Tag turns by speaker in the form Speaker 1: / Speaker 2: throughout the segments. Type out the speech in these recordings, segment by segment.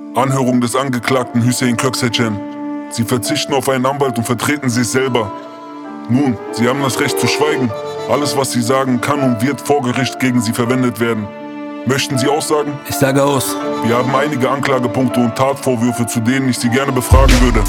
Speaker 1: Anhörung des Angeklagten Hüseyin Köksecan. Sie verzichten auf einen Anwalt und vertreten sich selber. Nun, Sie haben das Recht zu schweigen. Alles, was Sie sagen, kann und wird vor Gericht gegen Sie verwendet werden. Möchten Sie aussagen?
Speaker 2: Ich sage aus.
Speaker 1: Wir haben einige Anklagepunkte und Tatvorwürfe, zu denen ich Sie gerne befragen würde.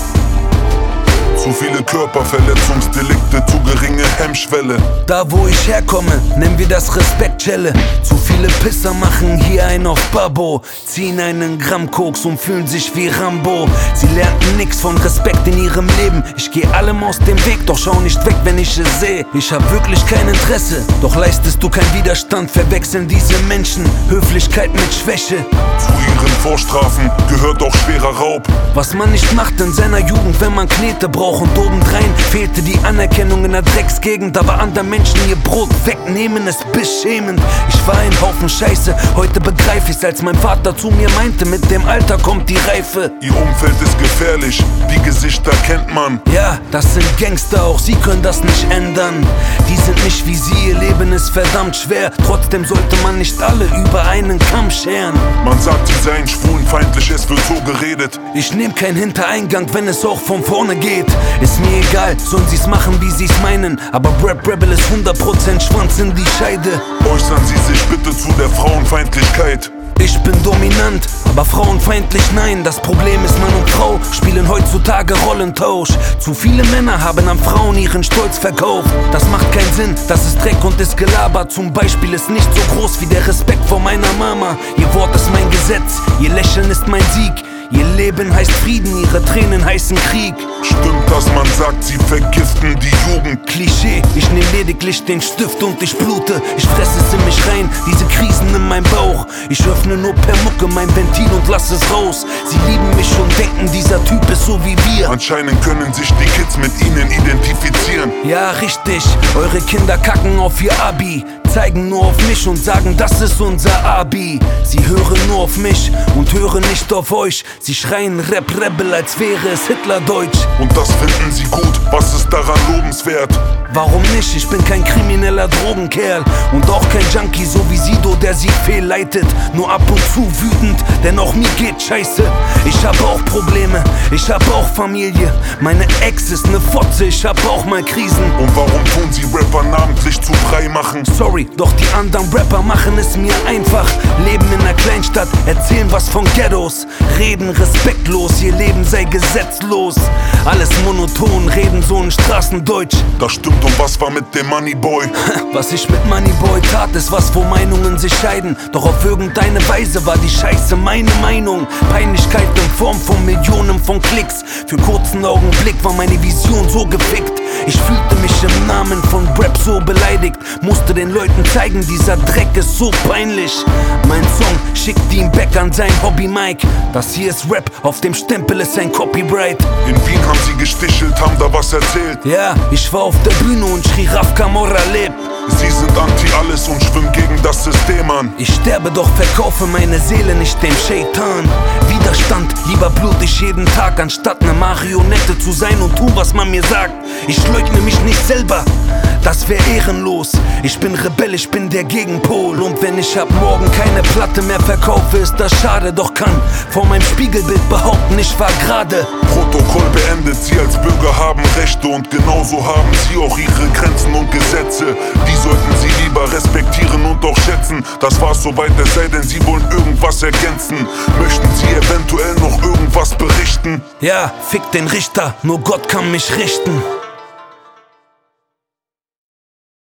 Speaker 1: Zu viele Körperverletzungsdelikte, zu geringe Hemmschwelle.
Speaker 2: Da wo ich herkomme, nennen wir das Respektschelle. Zu viele Pisser machen hier einen auf Babbo, ziehen einen Gramm Koks und fühlen sich wie Rambo. Sie lernten nix von Respekt in ihrem Leben. Ich geh allem aus dem Weg, doch schau nicht weg, wenn ich es sehe. Ich hab wirklich kein Interesse, doch leistest du keinen Widerstand. Verwechseln diese Menschen Höflichkeit mit Schwäche.
Speaker 1: Zu ihren Vorstrafen gehört auch schwerer Raub.
Speaker 2: Was man nicht macht in seiner Jugend, wenn man Knete braucht. Und obendrein fehlte die Anerkennung in der Drecksgegend. Aber anderen Menschen ihr Brot wegnehmen ist beschämend. Ich war ein Haufen Scheiße, heute begreif ich's, als mein Vater zu mir meinte, mit dem Alter kommt die Reife.
Speaker 1: Ihr Umfeld ist gefährlich, die Gesichter kennt man.
Speaker 2: Ja, das sind Gangster, auch sie können das nicht ändern. Die sind nicht wie sie, ihr Leben ist verdammt schwer. Trotzdem sollte man nicht alle über einen Kamm scheren.
Speaker 1: Man sagt, sie seien schwulenfeindlich, es wird so geredet.
Speaker 2: Ich nehm keinen Hintereingang, wenn es auch von vorne geht. Ist mir egal, sollen sie's machen, wie sie's meinen. Aber Rap Rebel ist 100% Schwanz in die Scheide.
Speaker 1: Äußern Sie sich bitte zu der Frauenfeindlichkeit.
Speaker 2: Ich bin dominant, aber frauenfeindlich nein. Das Problem ist, Mann und Frau spielen heutzutage Rollentausch. Zu viele Männer haben an Frauen ihren Stolz verkauft. Das macht keinen Sinn, das ist Dreck und ist Gelaber. Zum Beispiel ist nicht so groß wie der Respekt vor meiner Mama. Ihr Wort ist mein Gesetz, ihr Lächeln ist mein Sieg. Ihr Leben heißt Frieden, ihre Tränen heißen Krieg.
Speaker 1: Stimmt, dass man sagt, sie vergiften die Jugend?
Speaker 2: Klischee, ich nehm lediglich den Stift und ich blute. Ich fresse es in mich rein, diese Krisen in meinem Bauch. Ich öffne nur per Mucke mein Ventil und lass es raus. Sie lieben mich und denken, dieser Typ ist so wie wir.
Speaker 1: Anscheinend können sich die Kids mit ihnen identifizieren.
Speaker 2: Ja, richtig, eure Kinder kacken auf ihr Abi, zeigen nur auf mich und sagen, das ist unser Abi. Sie hören nur auf mich und hören nicht auf euch. Sie schreien Rap Rebel, als wäre es Hitlerdeutsch.
Speaker 1: Und das finden sie gut, was ist daran lobenswert?
Speaker 2: Warum nicht? Ich bin kein krimineller Drogenkerl und auch kein Junkie, so wie Sido, der sie fehlleitet. Nur ab und zu wütend, denn auch mir geht scheiße. Ich hab auch Probleme, ich hab auch Familie. Meine Ex ist ne Fotze, ich hab auch mal Krisen.
Speaker 1: Und warum tun sie Rapper namentlich zu Brei machen?
Speaker 2: Sorry, doch die anderen Rapper machen es mir einfach. Leben in einer Kleinstadt, erzählen was von Ghettos. Reden respektlos, ihr Leben sei gesetzlos. Alles monoton, reden so ein Straßendeutsch.
Speaker 1: Das stimmt, und was war mit dem Moneyboy?
Speaker 2: Was ich mit Moneyboy tat, ist was, wo Meinungen sich scheiden. Doch auf irgendeine Weise war die Scheiße meine Meinung. Peinlichkeit in Form von Millionen von Klicks. Für kurzen Augenblick war meine Vision so gefickt. Ich fühlte mich im Namen von Rap so beleidigt. Musste den Leuten zeigen, dieser Dreck ist so peinlich. Mein Song schickt ihn back an sein Hobby Mike. Das hier ist Rap, auf dem Stempel ist ein Copyright.
Speaker 1: In Wien haben sie gestichelt, haben da was erzählt.
Speaker 2: Ja, ich war auf der Bühne und schrie Raf Camorra lebt.
Speaker 1: Sie sind anti-alles und schwimmen gegen das System an.
Speaker 2: Ich sterbe, doch verkaufe meine Seele nicht dem Shaitan. Widerstand, lieber blut ich jeden Tag, anstatt ne Marionette zu sein und tun, was man mir sagt. Ich leugne mich nicht selber, das wär ehrenlos. Ich bin Rebell, ich bin der Gegenpol. Und wenn ich ab morgen keine Platte mehr verkaufe, ist das schade. Doch kann vor meinem Spiegelbild behaupten, ich war gerade.
Speaker 1: Protokoll beendet, sie als Bürger haben Rechte und genauso haben sie auch ihre Grenzen und Gesetze. Die sollten sie lieber respektieren und auch schätzen. Das war's soweit, es sei denn, sie wollen irgendwas ergänzen. Möchten sie eventuell noch irgendwas berichten?
Speaker 2: Ja, fick den Richter, nur Gott kann mich richten.